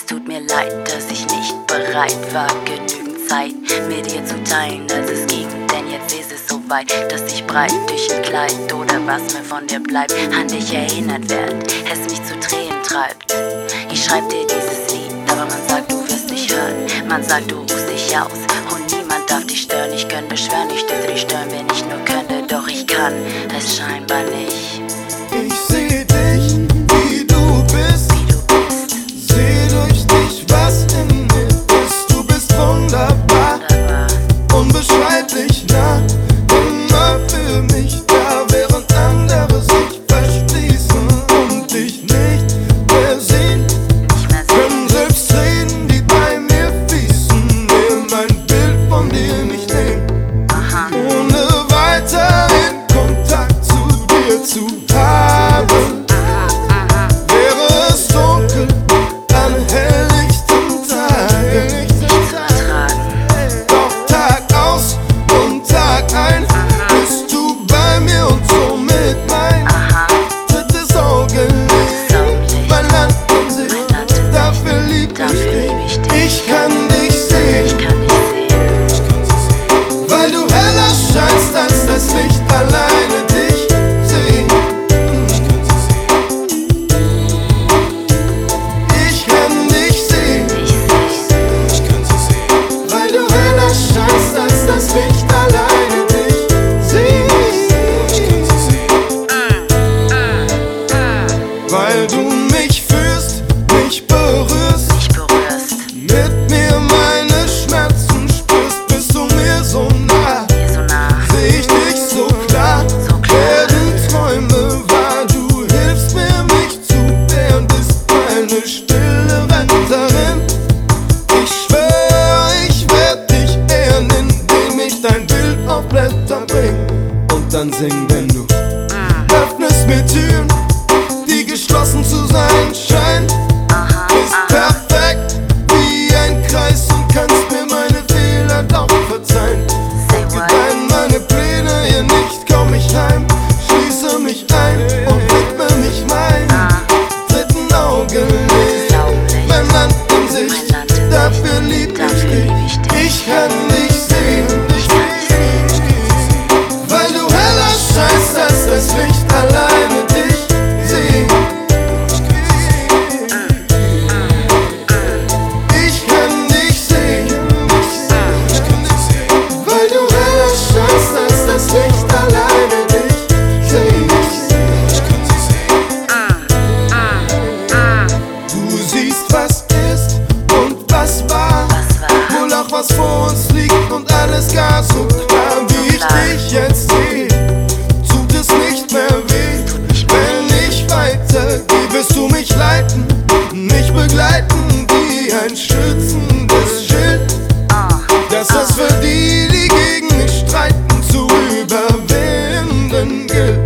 Es tut mir leid, dass ich nicht bereit war, genügend Zeit mit dir zu teilen, als es ging. Denn jetzt ist es so weit, dass ich breit durch ein Kleid oder was mir von dir bleibt, an dich erinnert werd, es mich zu Tränen treibt. Ich schreib dir dieses Lied, aber man sagt, du wirst nicht hören. Man sagt, du ruhst dich aus und niemand darf dich stören. Ich könnte beschwören, ich dürfte dich stören, wenn ich nur könnte, doch ich kann es scheinbar nicht. Ich seh dich, wie du bist, seh durch dich, was in mir ist. Du bist wunderbar, unbeschreiblich nah, immer für mich da, während andere sich verschließen und dich nicht mehr sehen. Können selbst Tränen, die bei mir fließen, mir mein Bild von dir nicht nehmen, ohne weiterhin Kontakt zu dir zu haben. Wäre es dunkel an helllichten Tagen, doch Tag aus und Tag ein bist du bei mir und somit mein drittes Augenlicht, mein Land und See, dafür lieb ich dich. Ich kann dich sehen, weil du heller scheinst als das Licht, alleine dich sehen. Ich kann dich sehen, weil du heller scheinst als das Licht, alleine dich sehen. Weil du mich fühlst, mich berührst, mit mir meine Schmerzen spürst, bist du mir so nah, seh ich dich so klar, werden Träume wahr, du hilfst mir mich zu wehren, bist meine stille Retterin. Ich schwör, ich werd dich ehren, indem ich dein Bild auf Blätter bring und dann sing, wenn du öffnest mir Türen, die geschlossen zu sein scheinen. Bist perfekt wie ein Kreis und kannst mir meine Fehler doch verzeihen. Gedeihen meine Pläne hier nicht, komm ich heim, schließe mich ein und widme mich meinem dritten Augenlicht, mein Land in Sicht, dafür lieb ich dich. Ich kann dich sehen, weil du heller scheinst als das Licht, alleine dich sehen. Ich kann dich sehen, weil du heller scheinst als das Licht, alleine dich sehen. Du siehst, was ist und was war, wohl auch was vor uns liegt und alles gar so klar, wie ich dich jetzt sehe. Tut es nicht mehr weh, wenn ich weitergehe, wirst du mich leiten, mich begleiten wie ein schützendes Schild, dass es für die, die gegen mich streiten, zu überwinden gilt.